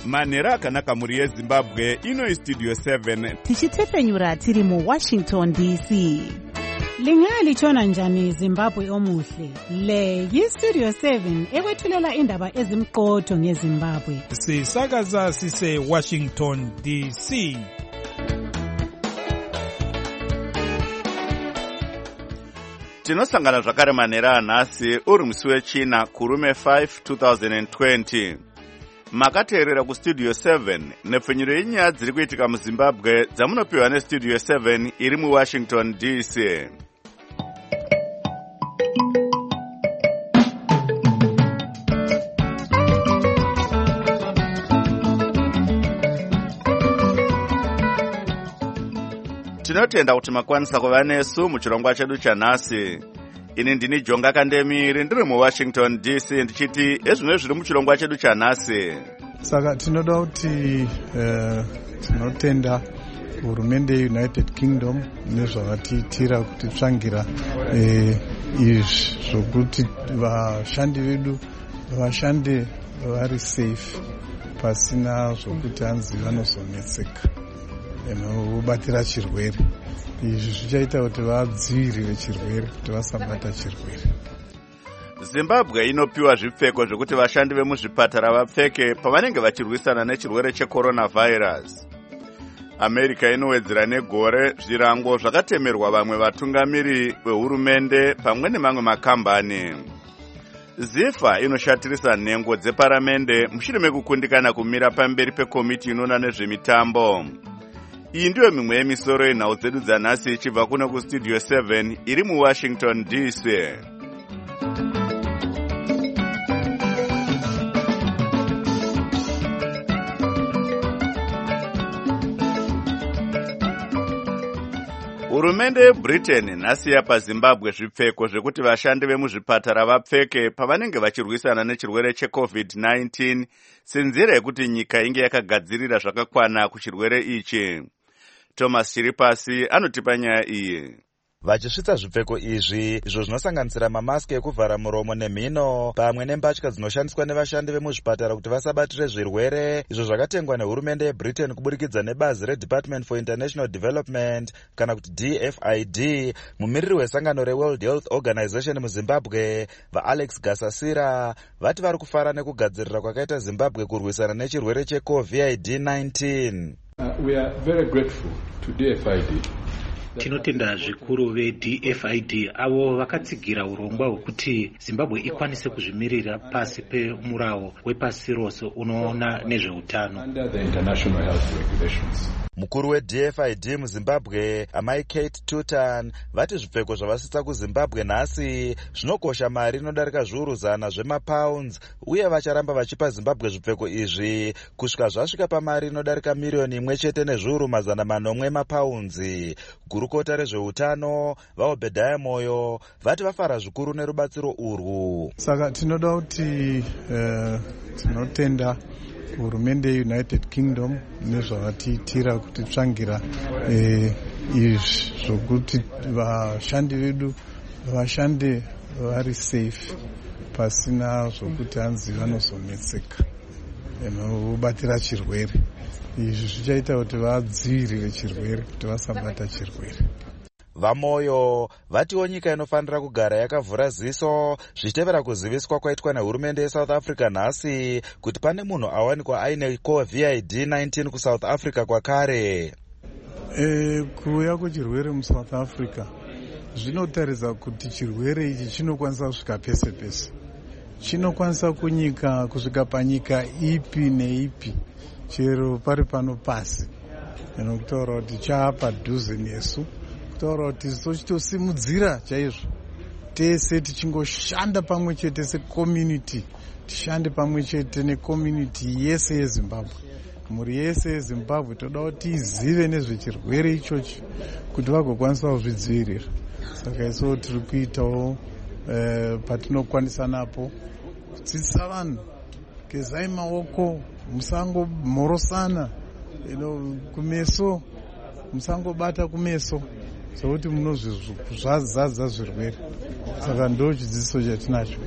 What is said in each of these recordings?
manhero akanaka mhuri yezimbabwe. Ino Studio 7 tichitepfenyura tiri muWashington DC. Lingalitshona njani Zimbabwe omuhle? Le yiStudio 7 ekwethulela indaba ezimqotho ngeZimbabwe. Sisakaza sise Washington DC. tinosangana zvakare manhero anhasi uri musi wechina kurume 5 2020. Makateerera kuStudio 7 nepfenyuro yenyaya dziri kuitika muZimbabwe dzamunopiwa neStudio 7 iri muWashington DC. Tinotenda kuti makwanisa kuva nesu muchirongwa chedu chanhasi. Ini ndini Jonga Kandemiri ndiri muWashington DC ndichiti ezvino zviri muchirongwa chedu chanhasi. Saka tinoda kuti tinotenda hurumende yeUnited Kingdom nezvavatiitira kuti tsvangira izvi zvokuti vashandi vedu vashande vari safe pasina zvokuti hanzi vanozonetseka nokubatira chirwere. Izvi zvichaita kuti vadzivirire chirwere, kuti vasabata chirwere. Zimbabwe inopiwa zvipfeko zvekuti vashandi vemuzvipatara vapfeke pavanenge vachirwisana nechirwere checoronavirus. America inowedzera negore zvirango zvakatemerwa vamwe vatungamiri vehurumende pamwe nemamwe makambani. ZIFA inoshatirisa nhengo dzeparamende mushure mekukundikana kumira pamberi pekomiti inoona nezvemitambo. Iyi ndiyo mimwe yemisoro yenhau dzedu dzanhasi ichibva kuno kuStudio 7 iri muWashington DC. Hurumende yeBritain nhasi yapa Zimbabwe zvipfeko zvekuti vashandi vemuzvipatara vapfeke pavanenge vachirwisana nechirwere cheCovid-19 senzira yekuti nyika inge yakagadzirira zvakakwana kuchirwere ichi. Thomas Chiripasi anotipa nyaya iyi. Vachisvitsa zvipfeko izvi izvo zvinosanganisira mamaski ekuvhara muromo nemhino pamwe nembatya dzinoshandiswa nevashandi vemuzvipatara kuti vasabatire zvirwere izvo zvakatengwa nehurumende yeBritain kuburikidza nebazi reDepartment for International Development kana kuti DFID. Mumiriri wesangano reWorld Health Organization muZimbabwe vaAlex Gasasira vati vari kufara nekugadzirira kwakaita Zimbabwe kurwisana nechirwere cheCovid-19. We are very grateful to DFID. Tinotenda zvikuru veDFID avo vakatsigira urongwa hwekuti Zimbabwe ikwanise kuzvimirira pasi pemurawo wepasi rose unoona nezveutano. Mukuru weDFID muZimbabwe amai Kate Tutan vati zvipfeko zvavasitsa kuZimbabwe nhasi zvinokosha mari inodarika zviuru 100 zvemapounds uye vacharamba vachipa Zimbabwe zvipfeko izvi kusvika zvasvika pamari inodarika milioni 1 nezviuru 400 mapounds. Gurukota rezveutano vaObedhaya Moyo vati vafara zvikuru nerubatsiro urwu. Saka tinoda kuti tinotenda hurumende yeUnited Kingdom nezvavatiitira kuti tsvangira izvi zvokuti vashandi vedu vashande vari safe pasina zvokuti hanzi vanozonetseka nokubatira chirwere. Izvi zvichaita kuti vadzivirire chirwere, kuti vasabata chirwere. Vamoyo vatiwo nyika inofanira kugara yakavhura ziso zvichitevera kuziviswa kwaitwa nehurumende yeSouth Africa nhasi kuti pane munhu awanikwa aine COVID-19 kuSouth Africa kwakare. Kuuya kwechirwere muSouth Africa zvinotaridza kuti chirwere ichi chinokwanisa kusvika pese pese. Chinokwanisa kusvika panyika ipi neipi, chero pari pano pasi. Kutaura kuti chaapadhuze nesu, kutaura kuti tochitosimudzira chaizvo tese tichingoshanda pamwe chete secommunity, tishande pamwe chete necommunity yese yeZimbabwe. Mhuri yese yeZimbabwe toda kuti izive nezvechirwere ichochi kuti vagokwanisa kuzvidzivirira. Saka isu tiri kuitawo patinokwanisa napo kudzidzisa vanhu, gezai maoko, musangomhorosana kumeso, musangobata kumeso sokuti munozvazadza zvirwere. Saka ndo chidzidziso chatinacho.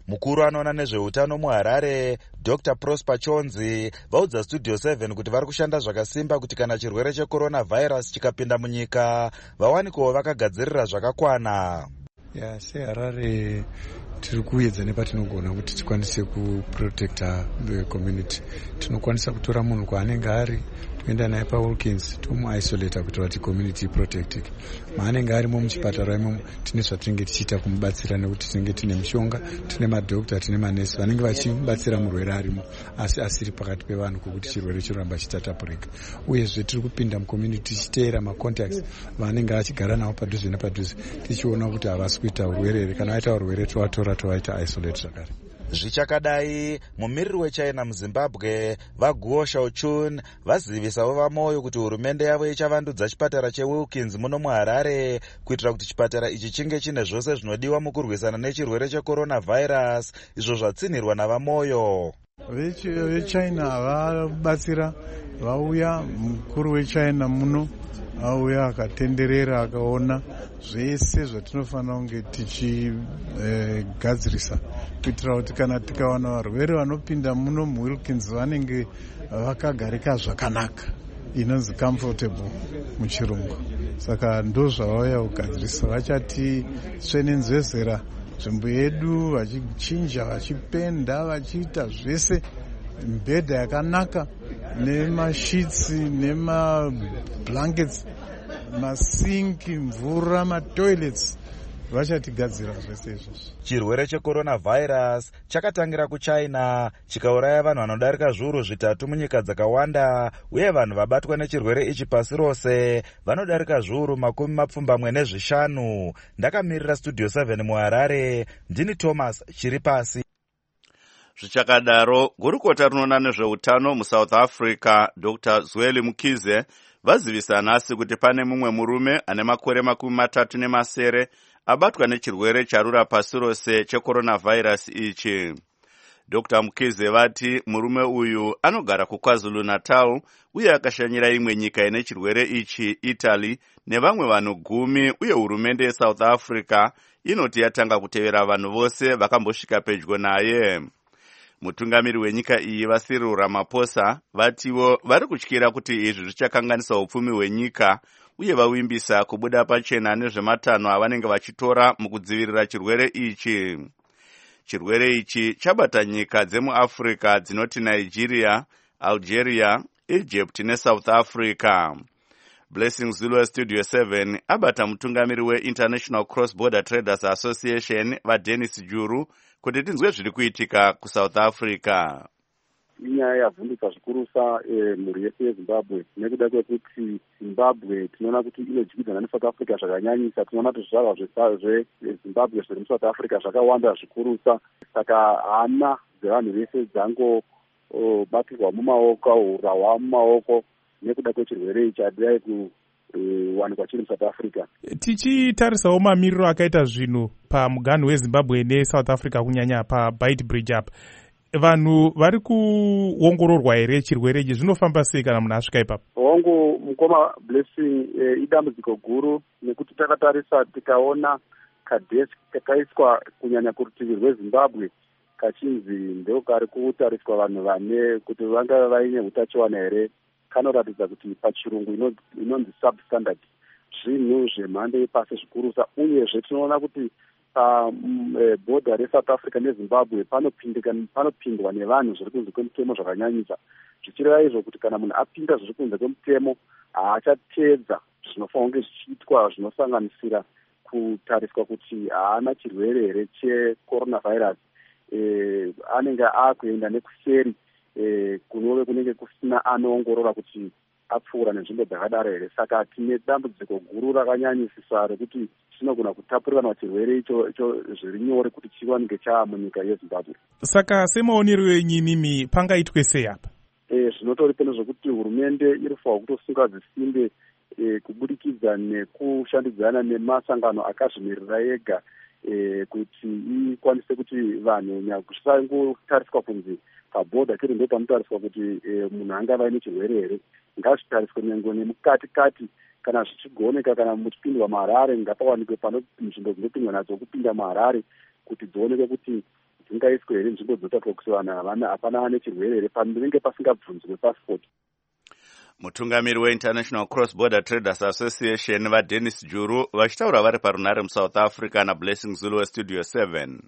Mukuru anoona nezveutano muHarare, Dr. Prosper Chonzi, vaudza Studio 7 kuti vari kushanda zvakasimba kuti kana chirwere cheCoronavirus chikapinda munyika, vawanikewo vakagadzirira zvakakwana. SeHarare tiri kuedza nepatinogona kuti tikwanise kuprotecta the community. Tinokwanisa kutora munhu kwaanenge ari, toenda naye paWilkins tomuisolata kuti vati community protected. Maanenge arimo muchipatara imomo tine zvatinenge tichiita kumubatsira, nekuti tinenge tine mishonga, tine madhokta, tine manesi vanenge vachimubatsira murwere arimo asi asiri pakati pevanhu kwekuti chirwere chiramba chitatapurika. Uyezve tiri kupinda mucommunity tichiteera macontacts vanenge achigara navo padhuze nepadhuze, tichiona kuti havasi kuita urwere here. Kana vaita urwere tovatora tovaita isolate zvakare. Zvichakadai, mumiriri weChina muZimbabwe vaGuo Shaochun vazivisawo vamoyo kuti hurumende yavo ichavandudza chipatara cheWilkins muno muHarare kuitira kuti chipatara ichi chinge chine zvose zvinodiwa mukurwisana nechirwere cheCoronavirus, izvo zvatsinhirwa navamoyo. VeChina vabatsira, vauya mukuru weChina muno auya akatenderera akaona zvese zvatinofanira kunge tichigadzirisa kuitira kuti kana tikawana varwere vanopinda muno muWilkins vanenge vakagarika zvakanaka, inonzi comfortable muchirungu. Saka ndo zvavauya kugadzirisa, vachati svenenzvezera nzvimbo yedu, vachichinja, vachipenda, vachiita zvese, mibhedha yakanaka nemashitsi nemablankets, masinki, mvura, matoilets, vachatigadzira zvese izvozvo. Chirwere cheCoronavirus chakatangira kuChina chikauraya vanhu vanodarika zviuru 3 munyika dzakawanda, uye vanhu vabatwa nechirwere ichi pasi rose vanodarika zviuru 25. Ndakamirira Studio 7 muHarare, ndini Thomas Chiripasi. Zvichakadaro, gurukota rinoona nezveutano muSouth Africa, Dr. Zweli Mkhize, vazivisa nhasi kuti pane mumwe murume ane makore 37 abatwa nechirwere charura pasi rose cheCoronavirus ichi. Dr. Mkhize vati murume uyu anogara kuKwaZulu-Natal uye akashanyira imwe nyika ine chirwere ichi, Italy, nevamwe vanhu 10, uye hurumende yeSouth Africa inoti yatanga kutevera vanhu vose vakambosvika pedyo naye. Mutungamiri wenyika iyi vaCyril Ramaphosa vatiwo vari kutyira kuti izvi zvichakanganisa upfumi hwenyika uye vawimbisa kubuda pachena nezvematanho avanenge vachitora mukudzivirira chirwere ichi. Chirwere ichi chabata nyika dzemuAfrica dzinoti Nigeria, Algeria, Egypt neSouth Africa. Blessing Zulu Studio 7 abata mutungamiri weInternational Cross Border Traders Association vaDennis Juru kuti tinzwe zviri kuitika kuSouth Africa. Inyaya yavhundutsa zvikurusa mhuri yese yeZimbabwe, nekuda kwekuti Zimbabwe tinoona kuti inodyidzana neSouth Africa zvakanyanyisa. Tinoona kuti zvizvarwa zveZimbabwe zviri muSouth Africa zvakawanda zvikurusa, saka hana dzevanhu vese dzangobatirwa mumaoko, urahwa mumaoko nekuda kwechirwere ichi hadai kuwanikwa chiri muSouth Africa. Tichitarisawo mamiriro akaita zvinhu pamuganhu weZimbabwe neSouth Africa, kunyanya paBeitbridge apa, vanhu vari kuongororwa here chirwere ichi? Zvinofamba sei kana munhu asvika ipapo? Hongu mukoma Blessing, idambudziko guru, nekuti takatarisa tikaona kadheski kakaiswa kunyanya kurutivi rweZimbabwe kachinzi ndo kari kutariswa vanhu vane kuti vanga vaine utachiwana here, kanoratidza kuti pachirungu inonzi substandard, zvinhu zvemhando yepasi zvikurusa. Uyezve tinoona kuti bhodha reSouth Africa neZimbabwe panopindwa nevanhu zviri kunze kwemutemo zvakanyanyisa, zvichireva izvo kuti kana munhu apinda zviri kunze kwemutemo haachateedza zvinofanira kunge zvichiitwa, zvinosanganisira kutariswa kuti haana chirwere here cheCoronavirus, anenge akuenda nekuseri kunove kunenge kusina anoongorora kuti apfuura nenzvimbo dzakadaro here. Saka tine dambudziko guru rakanyanyisisa rekuti chinogona kutapurirana chirwere icho zviri nyore kuti chiwanike munyika yeZimbabwe. Saka semaonero enyu imimi pangaitwe sei apa? Zvinotori peno zvokuti hurumende iri kufanira kutosunga zvisimbe kubudikidza nekushandidzana nemasangano akazvimirira ega, kuti ikwanise kuti vanhu zvisangotariswa kunzi pabhodha chiri ndo panotariswa kuti munhu angava aine chirwere here. Ngazvitariswe nyengo nemukatikati, kana zvichigoneka, kana muchipindwa muHarare ngapawanikwe nzvimbo dzinopindwa nadzo kupinda muHarare kuti dzioneke kuti dzingaiswe here nzvimbo dzotaurwa kuti vanhu hapana vane chirwere here panenge pasingabvunzwe passport. Mutungamiri weInternational Cross Border Traders Association vaDennis Juru vachitaura vari parunare muSouth Africa naBlessing Zulu weStudio 7.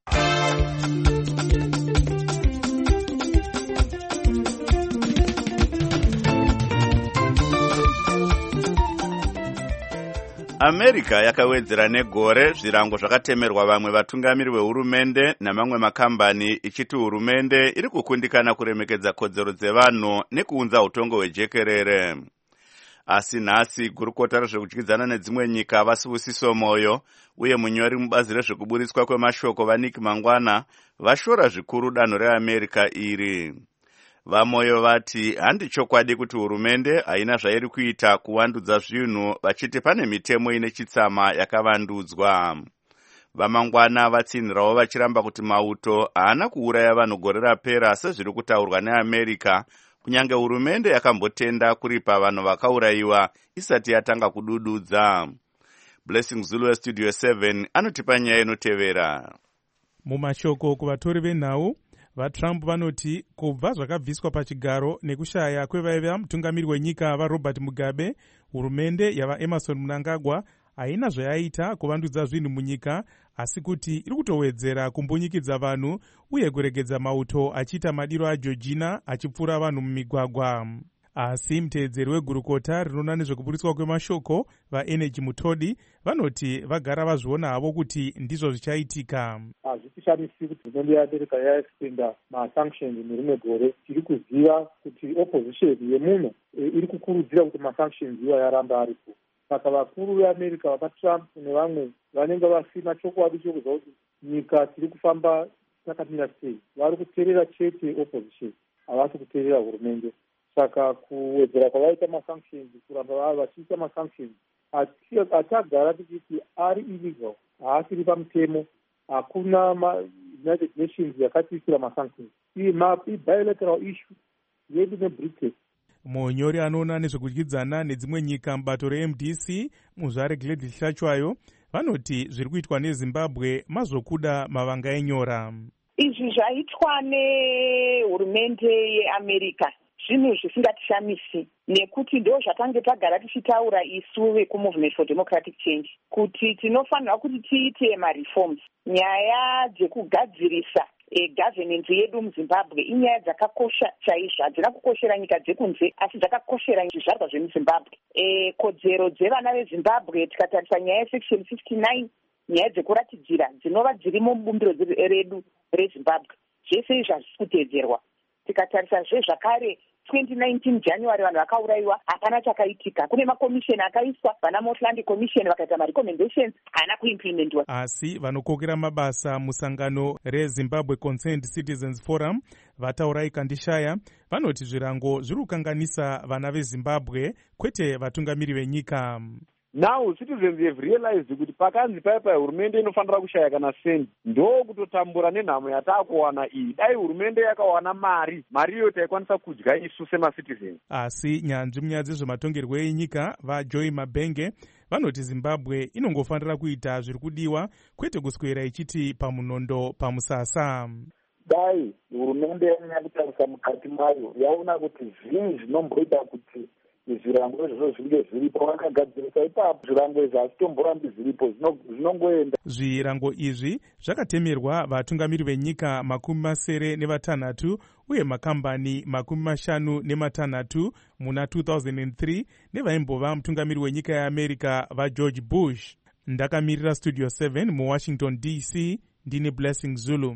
America yakawedzera negore zvirango zvakatemerwa vamwe vatungamiri vehurumende namamwe makambani ichiti hurumende iri kukundikana kuremekedza kodzero dzevanhu nekuunza utongo hwejekerere. Asi nhasi gurukota rezvekudyidzana nedzimwe nyika vasibusiso moyo uye munyori mubazi rezvekuburitswa kwemashoko vaNick Mangwana vashora zvikuru danho reAmerica iri. Vamoyo vati handi chokwadi kuti hurumende haina zvairi kuita kuvandudza zvinhu vachiti pane mitemo ine chitsama yakavandudzwa. Vamangwana vatsinhirawo vachiramba kuti mauto haana kuuraya vanhu gore rapera sezviri kutaurwa neAmerica, kunyange hurumende yakambotenda kuripa vanhu vakaurayiwa isati yatanga kudududza. Blessing Zulu weStudio 7 anotipa nyaya inotevera. Mumashoko kuvatori venhau vaTrump vanoti kubva zvakabviswa pachigaro nekushaya kwevaiva mutungamiri wenyika vaRobert Mugabe, hurumende yavaEmerson Mnangagwa haina zvayaita kuvandudza zvinhu munyika, asi kuti iri kutowedzera kumbunyikidza vanhu uye kuregedza mauto achiita madiro aJeorgina achipfura vanhu mumigwagwa. Asi muteedzeri wegurukota rinoona nezvekuburitswa kwemashoko vaEnergy Mutodi vanoti vagara vazviona havo kuti ndizvo zvichaitika. Hazvitishamisi kuti hurumende yeAmerica yaextenda masanctions nerimwe gore. Tiri kuziva kuti opposition yemuno iri kukurudzira kuti masanctions iwa yaramba aripo. Saka vakuru veAmerica vakaTrump nevamwe vanenge vasina chokwadi chokuziva kuti nyika tiri kufamba takatimira sei. Vari kuteerera chete opposition, havasi kuteerera hurumende. Saka kuwedzera kwavaita masanctions, kuramba vachiita masanctions, atagara tichiti ari illegal, haasiri pamutemo, hakuna United Nations yakatiisira masanctions. Bilateral issue yedu neBritain. Munyori anoona nezvekudyidzana nedzimwe nyika mubato reMDC muzvare Gladys Shachwayo vanoti zviri kuitwa neZimbabwe mazokuda mavanga enyora. Izvi zvaitwa nehurumende yeAmerica zvinhu zvisingatishamisi, nekuti ndo zvatange tagara tichitaura isu vekuMovement for Democratic Change kuti tinofanira kuti tiite mareforms. Nyaya dzekugadzirisa governance yedu muZimbabwe inyaya dzakakosha chaizvo, hadzina kukoshera nyika dzekunze asi dzakakoshera zvizvarwa zvemuZimbabwe. Kodzero dzevana veZimbabwe tikatarisa nyaya yesection 59, nyaya dzekuratidzira dzinova dzirimo mubumbiro redu reZimbabwe, zvese izvi hazvisi kuteedzerwa. Tikatarisa zvakare 2019 January vanhu vakaurayiwa, hapana chakaitika. Kune makomisheni akaiswa, vana Motlandi Commission vakaita marecommendations, haana kuimplementwa. Asi vanokokera mabasa musangano reZimbabwe Concerned Citizens Forum vataura ikandishaya vanoti zvirango zviri kukanganisa vana veZimbabwe kwete vatungamiri venyika. Now citizens have realized kuti pakanzi paipa hurumende inofanira kushaya kana sendi, ndo kutotambura nenhamo yataakuwana iyi. Dai hurumende yakawana mari iyo taikwanisa kudya isu semacitizens. Asi nyanzvi munyaya dzezvematongerwo enyika vaJoy Mabenge vanoti Zimbabwe inongofanira kuita zviri kudiwa kwete kuswera ichiti pamunondo pamusasa. Dai hurumende yanyanya kutarisa mukati mayo yaona kuti zvinhu zvinomboita kuti zvirango izvozvo zvinge zviripo, vakagadzirisa ipapo zvirango izvi hazitomborambi zviripo, zvinongoenda. Zvirango izvi zvakatemerwa vatungamiri venyika 76 uye makambani 56 muna 2003 nevaimbova mutungamiri wenyika yeAmerica vaGeorge Bush. Ndakamirira Studio 7 muWashington DC, ndini Blessing Zulu.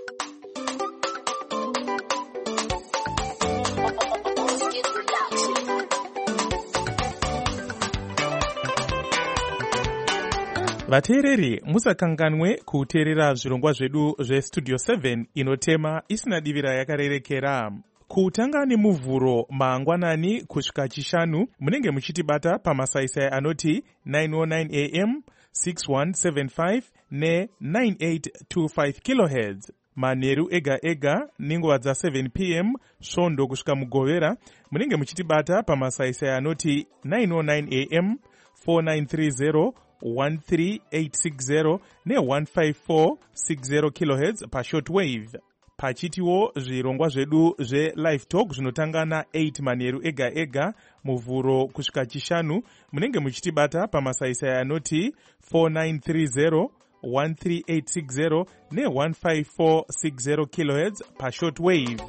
Vateereri musakanganwe kuteerera zvirongwa zvedu zveStudio 7 inotema isina divira yakarerekera. Kutanga nemuvhuro mangwanani kusvika chishanu munenge muchitibata pamasaisai anoti 909 AM, 6175 ne9825 kHz. Manheru ega ega nenguva dza7 PM svondo kusvika mugovera munenge muchitibata pamasaisai anoti 909 AM, 4930 13860 ne15460 kHz pashortwave. Pachitiwo zvirongwa zvedu zve-live talk zvinotanga na8 manheru ega ega muvhuro kusvika chishanu. Munenge muchitibata pamasaisai anoti 4930 13860 ne15460 kHz pashortwave.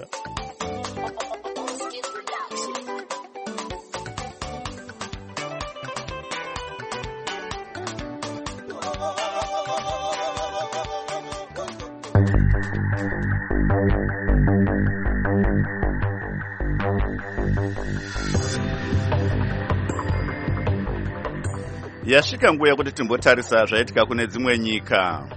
Yasvika nguva yekuti timbotarisa zvaitika kune dzimwe nyika.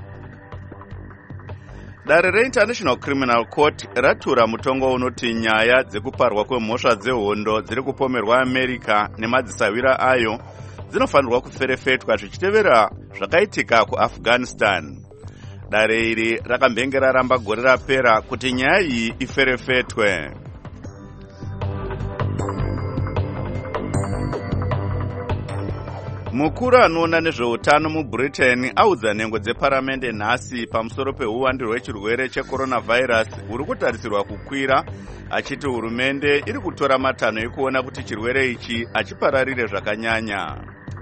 Dare reInternational Criminal Court ratura mutongo unoti nyaya dzekuparwa kwemhosva dzehondo dziri kupomerwa America nemadzisawira ayo dzinofanirwa kuferefetwa zvichitevera zvakaitika kuAfghanistan. Dare iri rakambengera ramba gore rapera kuti nyaya iyi iferefetwe. Mukuru anoona nezveutano muBritain audza nhengo dzeparamende nhasi pamusoro peuwandu hwechirwere checoronavirus huri kutarisirwa kukwira, achiti hurumende iri kutora matanho ekuona kuti chirwere ichi hachipararire zvakanyanya.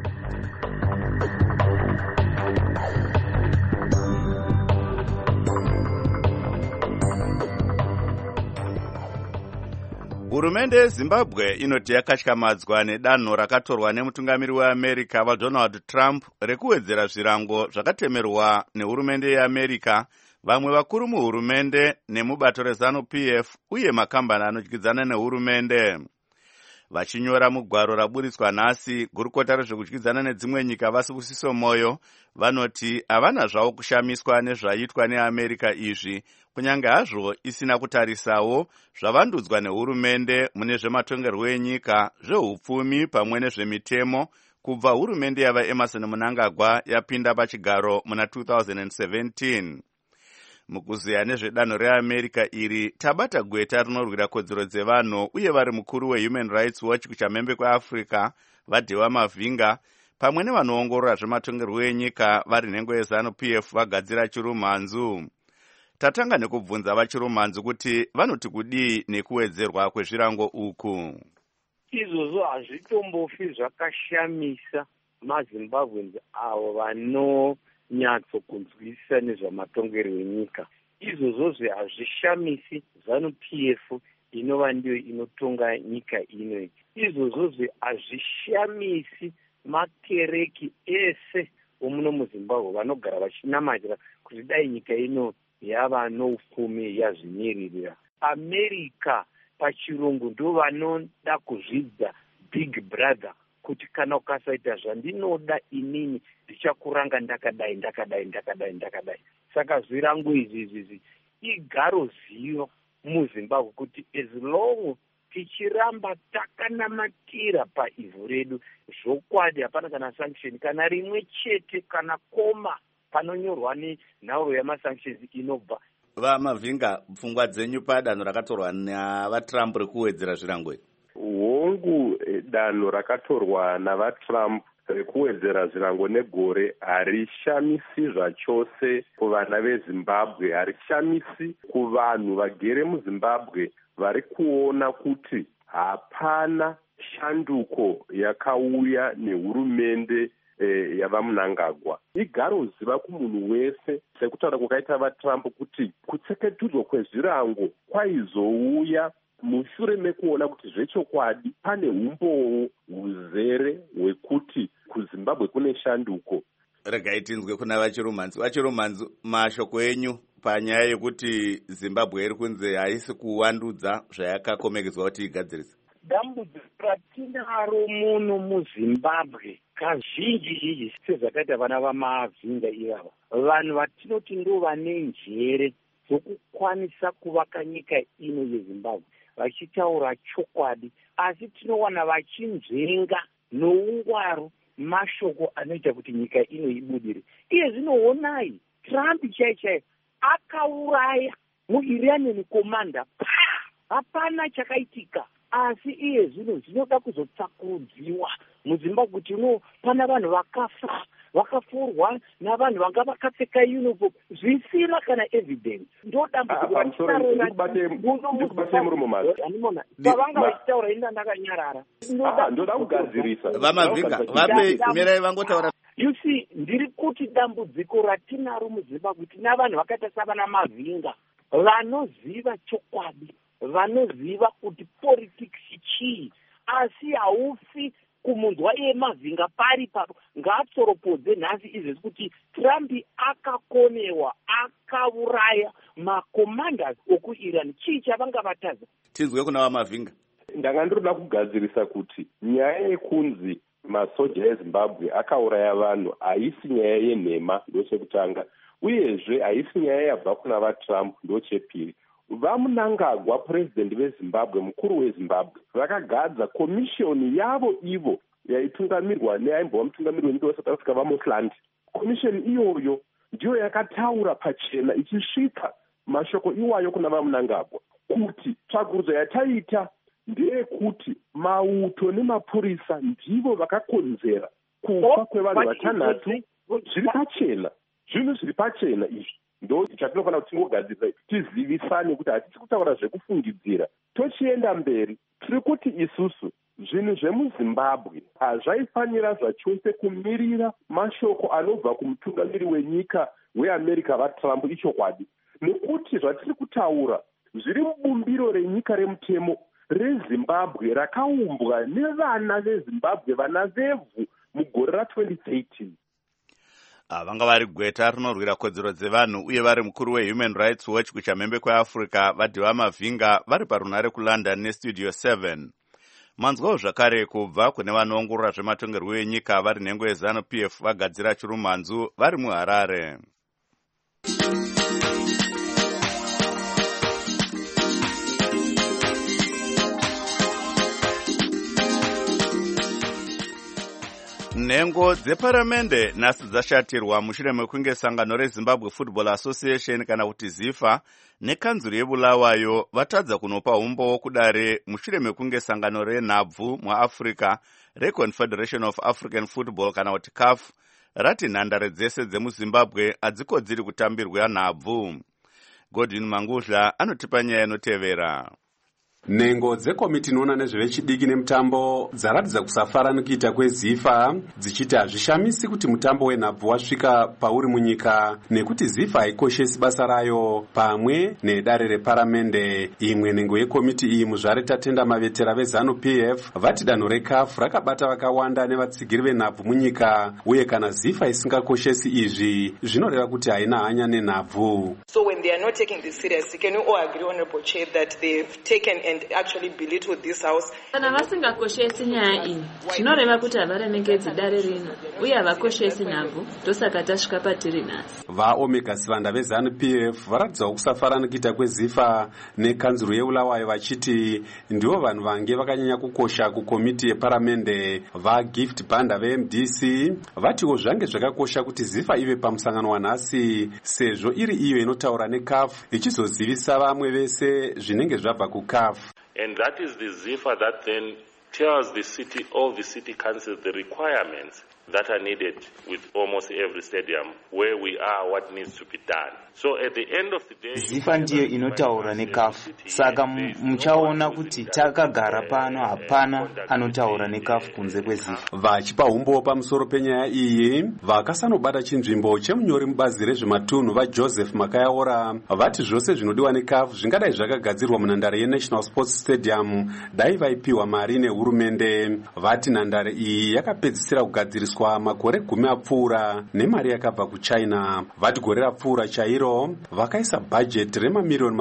Hurumende yeZimbabwe inoti yakatyamadzwa nedanho rakatorwa nemutungamiri weAmerica vaDonald Trump rekuwedzera zvirango zvakatemerwa nehurumende yeAmerica, vamwe vakuru muhurumende nemubato reZANU-PF uye makambani anodyidzana nehurumende. Vachinyora mugwaro raburitswa nhasi, gurukota rezvekudyidzana nedzimwe nyika vaSibusiso Moyo vanoti havana zvavo kushamiswa nezvaitwa neAmerica izvi, kunyange hazvo isina kutarisawo zvavandudzwa nehurumende mune zvematongerwo enyika, zveupfumi pamwe nezvemitemo kubva hurumende yava Emerson Mnangagwa yapinda pachigaro muna 2017. Mukuziya nezvedanho reAmerica iri, tabata gweta rinorwira kodzero dzevanhu uye vari mukuru weHuman Rights Watch kuchamhembe kweAfrica vaDhewa Mavhinga pamwe nevanoongorora zvematongerwo enyika vari nhengo yeZANU-PF vagadzira chirumhanzu. Tatanga nekubvunza vachirumhanzu kuti vanoti kudii nekuwedzerwa kwezvirango uku. Izvozvo hazvitombofi zvakashamisa maZimbabweans avo vanonyatsokunzwisisa nezvamatongerwo enyika. Izvozvo hazvishamisi ZANU-PF inova ndiyo inotonga nyika ino. Izvozvo hazvishamisi makereki ese omuno muZimbabwe vanogara vachinamatira kuti dai nyika ino yava noupfumi yazvinyiririra. America pachirungu ndo vanoda kuzvidza big brother kuti kana ukasaita zvandinoda inini ndichakuranga ndakadai. Saka zvirango izvi igaro ziyo muZimbabwe kuti as long tichiramba takanamatira paivhu redu, zvokwadi hapana kana sanction kana rimwe chete kana koma panonyorwa nenhau yamasanctions inobva. VaMavhinga, pfungwa dzenyu padanho rakatorwa navaTrump rekuwedzera zvirango? Hongu, danho rakatorwa navaTrump rekuwedzera zvirango negore harishamisi zvachose kuvana veZimbabwe, harishamisi kuvanhu vagere muZimbabwe vari kuona kuti hapana shanduko yakauya nehurumende yava Mnangagwa. Igaro ziva kumunhu wese sekutaura kwakaita vaTrump kuti kutseketudzwa kwezvirango kwaizouya mushure mekuona kuti zvechokwadi pane umboo huzere hwekuti kuZimbabwe kune shanduko. Regai tinzwe kuna vachirumhanzu mashoko enyu panyaya yekuti Zimbabwe iri kunze haisi kuwandudza zvayakakomekedzwa kuti igadzirise. Dambudziko ratinaro muno muZimbabwe kazhinji sezvakaita vana vaMavhinga ivava, vanhu vatinoti ndo vane njere dzokukwanisa kuvaka nyika ino yeZimbabwe vachitaura chokwadi, asi tinowana vachinzvenga noungwaru mashoko anoita kuti nyika ino ibudire. Iye zvinoonai Trump chaiye akauraya muIranian commander, hapana chakaitika. Asi iye zvinoda kuzotsakurudziwa muZimbabwe kuti pana vanhu vakafa vakafurwa navanhu vanga vakapfeka uniform zvisina kana evidence. Ndo dambudziko pavanga vachitaura ina ndakanyarara. Ndoda kugadzirisa vamavhinga vape mirai vangotaura. You see, ndiri kuti dambudziko ratinaro muZimbabwe tina vanhu vakaita savana Mavhinga vanoziva chokwadi, vanoziva kuti politics chii, asi haufi kumunzwa iye Mavhinga pari papo ngaatsoropodze nhasi izvesi kuti Trump akakonewa, akauraya macommanders okuIran. Chii chavanga vatadza? Tinzwe kuna vamavhinga. Ndanga ndoda kugadzirisa kuti nyaya yekunzi masoja eZimbabwe akauraya vanhu haisi nyaya yenhema ndochekutanga, uyezve haisi nyaya yabva kuna vaTrump ndochepiri. VaMnangagwa, purezidendi veZimbabwe, mukuru weZimbabwe, vakagadza komishoni yavo ivo yaitungamirwa neaimbova mutungamiri wenyika weSouth Africa vaMotlandi. Komishoni iyoyo ndiyo yakataura pachena ichisvika mashoko iwayo kuna vaMnangagwa kuti tsvagurudzo yataita ndeyekuti mauto nemapurisa ndivo vakakonzera kufa kwevanhu vatanhatu. Zviri pachena, zvinhu zviri pachena izvi. Ndo chatinofanira kuti tingogadzirisa, tizivisane kuti hatisi kutaura zvekufungidzira. Tochienda mberi, tiri kuti isusu zvinhu zvemuZimbabwe hazvaifanira zvachose kumirira mashoko anobva kumutungamiri wenyika weAmerica vaTrump ichokwadi, nekuti zvatiri kutaura zviri mubumbiro renyika remutemo reZimbabwe rakaumbwa nevana veZimbabwe, vana vevhu mugore ra2018. Vanga vari gweta rinorwira kodzero dzevanhu uye vari mukuru weHuman Rights Watch kuchamhembe kweAfrica vadhiva Mavhinga vari parunare kuLondon neStudio 7. Manzwawo zvakare kubva kune vanoongorora zvematongerwo enyika vari nhengo yeZANU-PF vagadzira chirumanzu vari muHarare. Nhengo dzeparamende nhasi dzashatirwa mushure mekunge sangano reZimbabwe Football Association kana kuti ZIFA nekanzuru yeBulawayo vatadza kunopa umbowo kudare mushure mekunge sangano renhabvu muAfrica reConfederation of African Football kana kuti CAF rati nhandare dzese dzemuZimbabwe hadzikodziri kutambirwa nhabvu. Godwin Mangudla anotipa nyaya inotevera. Nhengo dzekomiti inoona nezvevechidiki nemutambo dzaratidza kusafara nekuita kweZIFA dzichiti hazvishamisi kuti mutambo wenhabvu wasvika pauri munyika nekuti ZIFA haikoshesi basa rayo pamwe nedare reparamende. Imwe nhengo yekomiti iyi muzvare Tatenda Mavetera veZANU-PF vati danho reCAF rakabata vakawanda nevatsigiri venhabvu munyika uye kana ZIFA isingakoshesi izvi zvinoreva kuti haina hanya nenhabvu. So when they are not taking this seriously, can you all agree, Honorable Chair, that they've taken and actually belittle this house? Kana vasingakoshesi nyaya iyi zvinoreva kuti havaremekedzi dare rino uye havakoshesi nhabvu, ndosaka tasvika patiri nhasi. VaOmega Sivanda veZANU-PF varatidzawo kusafara nekuita kweZIFA nekanzuru yeBulawayo vachiti ndivo vanhu vange vakanyanya kukosha kukomiti yeparamende. VaGift Banda veMDC vatiwo zvange zvakakosha kuti ZIFA ive pamusangano wanhasi sezvo iri iyo inotaura neCAF ichizozivisa vamwe vese zvinenge zvabva kuCAF. And that is the ZIFA that then tells the city, all the city councils, the requirements that are needed with almost every stadium, where we are, what needs to be done. So at the end of the day, ZIFA ndiyo inotaura neCAF. Saka muchaona kuti takagara pano hapana anotaura neCAF kunze kweZIFA. Vachipa umbo pamusoro penyaya iyi vakasanobata chinzvimbo chemunyori mubazi rezvematunhu vaJoseph Makayaora vati zvose zvinodiwa neCAF zvingadai zvakagadzirwa munhandare yeNational Sports Stadium dai vaipiwa mari nehurumende. Vati nhandare iyi yakapedzisira kugadziriswa makore 10 apfuura nemari yakabva kuChina. Vati gore rapfuura chairo vakaisa bhajeti remamiliyoni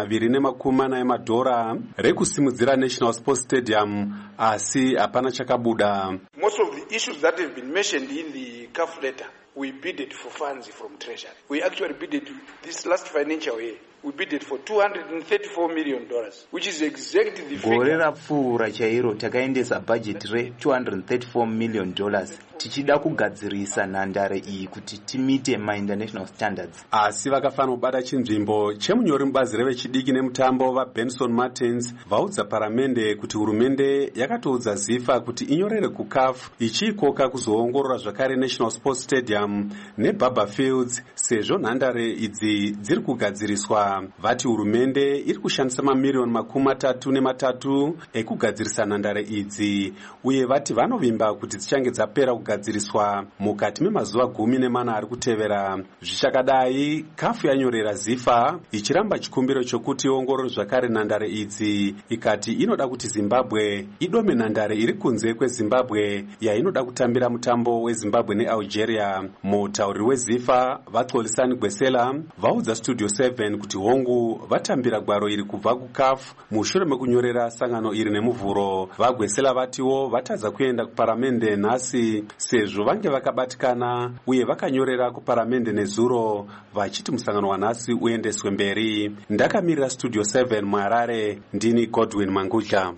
240 emadhora rekusimudzira National Sports Stadium asi hapana chakabuda. Most of the issues that have been mentioned in the CAF letter, we bidded for funds from Treasury. We actually bidded this last financial year we bid it for $234 million, which is exactly the gore figure. rapfuura chairo takaendesa bhajeti re$234 million tichida kugadzirisa nhandare iyi kuti timite mainternational standards. asi vakafanira kubata chinzvimbo chemunyori mubazi revechidiki nemutambo vabenson martins vaudza paramende kuti hurumende yakatoudza zifa kuti inyorere kucaf ichiikoka kuzoongorora zvakare national sports stadium nebaba fields sezvo nhandare idzi dziri kugadziriswa. vati hurumende iri kushandisa mamiriyoni $33 ekugadzirisa nhandare idzi uye vati vanovimba kuti dzichange dzapera kugadziriswa mukati memazuva 14 ari kutevera. zvichakadai kafu yanyorera zifa ichiramba chikumbiro chokuti iongorore zvakare nhandare idzi ikati inoda kuti zimbabwe idome nhandare iri kunze kwezimbabwe yainoda kutambira mutambo wezimbabwe nealgeria. mutauriri wezifa vaxolisani gwesela vaudza studio 7 kuti hongu vatambira gwaro iri kubva kucaf mushure mekunyorera sangano iri nemuvhuro. vagwesela vatiwo vatadza kuenda kuparamende nhasi sezvo vange vakabatikana uye vakanyorera kuparamende nezuro vachiti musangano wanhasi uendeswe mberi. ndakamirira studio 7 muharare ndini Godwin Mangudla.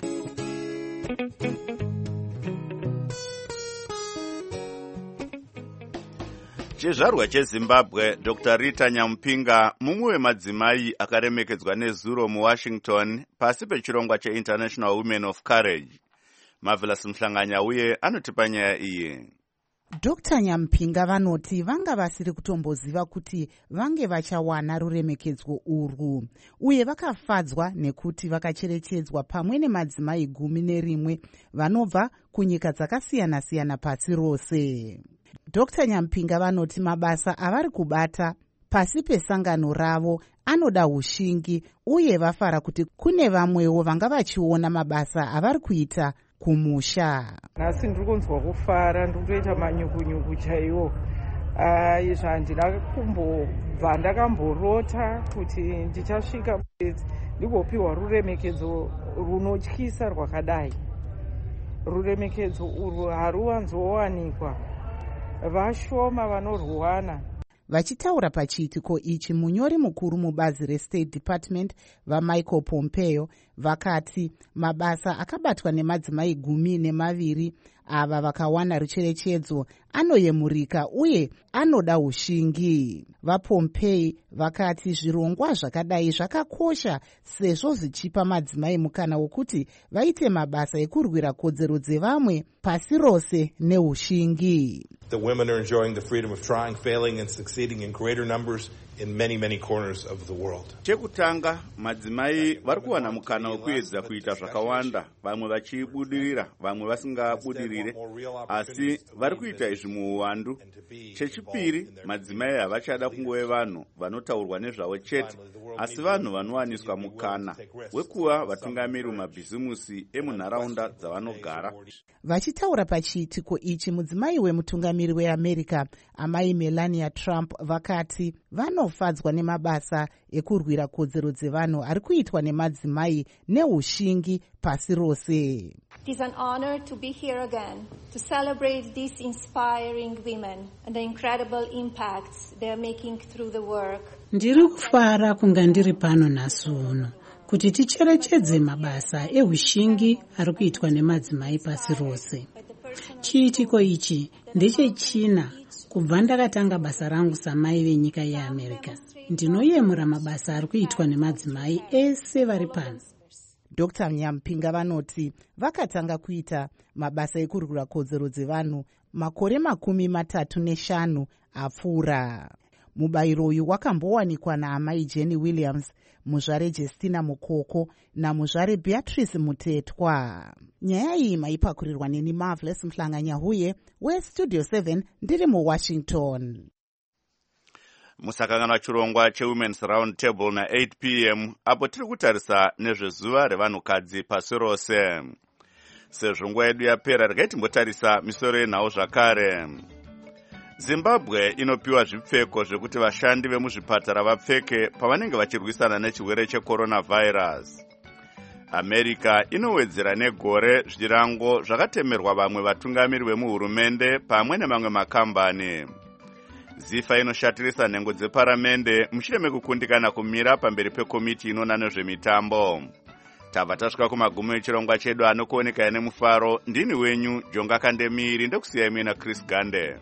chizvarwa chezimbabwe dr rita nyamupinga mumwe wemadzimai akaremekedzwa nezuro muwashington pasi pechirongwa cheinternational women of courage. Marvelous Mhlanganya uye anotipa nyaya iyi. Dr. Nyampinga vanoti vanga vasiri kutomboziva kuti vange vachawana ruremekedzo urwu uye vakafadzwa nekuti vakacherechedzwa pamwe nemadzimai 11 vanobva kunyika dzakasiyana-siyana pasi rose. Dr. Nyampinga vanoti mabasa avari kubata pasi pesangano ravo anoda ushingi uye vafara kuti kune vamwewo vanga vachiona mabasa avari kuita kumusha. Nhasi ndiri kunzwa kufara, ndiri kutoita manyukunyuku chaiwo. Izvi handina kumbobva ndakamborota kuti ndichasvika ndigopiwa ruremekedzo runotyisa rwakadai. Ruremekedzo urwu haruwanzowanikwa. Vashoma vanorwana. Vachitaura pachiitiko ichi munyori mukuru mubazi reState Department vaMichael Pompeo vakati mabasa akabatwa nemadzimai 12 ava vakawana rucherechedzo anoyemurika uye anoda ushingi. VaPompei vakati zvirongwa zvakadai zvakakosha sezvo zvichipa madzimai mukana wokuti vaite mabasa ekurwira kodzero dzevamwe pasi rose neushingi. The women are enjoying the freedom of trying, failing and succeeding in greater numbers in many, many corners of the world. Chekutanga madzimai vari kuwana mukana wekuedza kuita zvakawanda, vamwe vachibudirira, vamwe vasingabudirire, asi vari kuita izvi muuwandu. Chechipiri, madzimai havachada kungove vanhu vanotaurwa nezvavo chete, asi vanhu vanowaniswa mukana wekuva vatungamiri mumabhizimusi emunharaunda dzavanogara. Vachitaura pachiitiko ichi mudzimai wemutungamiri weAmerica amai Melania Trump vakati vanofadzwa nemabasa ekurwira kodzero dzevanhu ari kuitwa nemadzimai neushingi pasi rose. It is an honor to be here again to celebrate these inspiring women and the incredible impacts they are making through the work. Ndiri kufara kunga ndiri pano nhasi uno kuti ticherechedze mabasa eushingi ari kuitwa nemadzimai pasi rose. Chiitiko ichi ndechechina kubva ndakatanga basa rangu samai venyika yeAmerica. Ndinoyemura mabasa ari kuitwa nemadzimai ese vari pano. Dr. Nyampinga vanoti vakatanga kuita mabasa ekurwira kodzero dzevanhu makore 35 apfuura. Mubayiro uyu wakambowanikwa naamai Jenny Williams, muzvare Justina Mukoko namuzvare Beatrice Mutetwa. Nyaya iyi maipakurirwa neni Marvelous Mhlanganya huye weStudio 7 ndiri muWashington. Musakangana chirongwa cheWomen's Round Table na 8 p.m. apo tiri kutarisa nezvezuva revanhukadzi pasi rose. Sezvo nguva yedu yapera regai timbotarisa misoro yenhau zvakare. Zimbabwe inopiwa zvipfeko zvekuti vashandi vemuzvipatara vapfeke pavanenge vachirwisana nechirwere cheCoronavirus. America inowedzera negore zvirango zvakatemerwa vamwe vatungamiri vemuhurumende pamwe nemamwe makambani. zifa inoshatirisa nhengo dzeparamende mushure mekukundikana kumira pamberi pekomiti inoona nezvemitambo. Tabva tasvika kumagumo echirongwa chedu anokuoneka nemufaro. Ndini wenyu Jonga Kandemiri, ndokusiyai muina Chris Gande.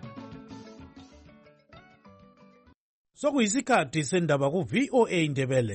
Sokuyisikhathi sendaba ku VOA Ndebele.